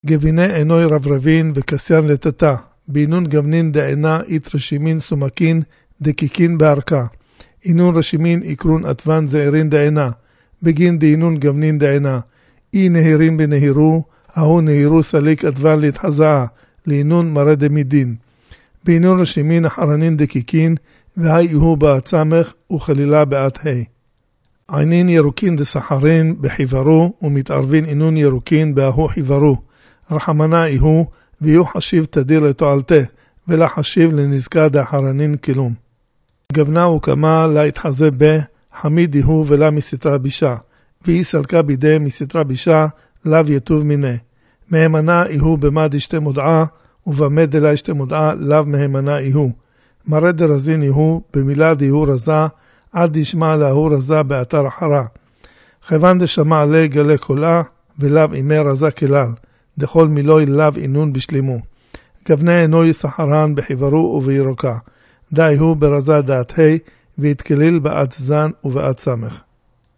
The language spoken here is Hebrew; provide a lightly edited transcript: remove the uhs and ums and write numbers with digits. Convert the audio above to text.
גביני עינוי רברבין וכסיין לטטה, בינון גבנין דעינה אית רשימין סומקין דקיקין בערכה. אינון רשימין איקרון עטוון זעירין דעינה, בגין דינון גבנין דעינה. אי נהירים בנהירו, ההוא נהירו סליק עטוון להתחזאה, לאינון מרא דמידין. בינון רשימין אחרנין דקיקין, והי הוא בעצמך וחלילה בעת ה'. עינין ירוקין דסחרין בחיברו, ומתערבין אינון ירוקין בהוא חיברו. רחמנה איהו, ויהיו חשיב תדיר לתועלתה, ולה חשיב לנזקה דאחרנין כלום. גבנה וכמה לה התחזה בה, חמיד איהו ולה מסתרה בישה, והיא סלקה בידי מסתרה בישה, לאו יטוב מיני. מהמנה איהו במה דשתי מודעה, ובמה דלה שתי מודעה, לאו מהמנה איהו. מרא דרזין איהו, במילה דיהו רזה, עד ישמע להוא רזה באתר אחרה. כיוון דשמע עלי גלי קולה, ולאו אימי רזה כלל, דכל מילוי לאו אינון בשלימו. גבנה עינוי סחרן בחיברו ובירוקה. די הוא ברזה דעת ה' והתכליל בעת זן ובעת סמך.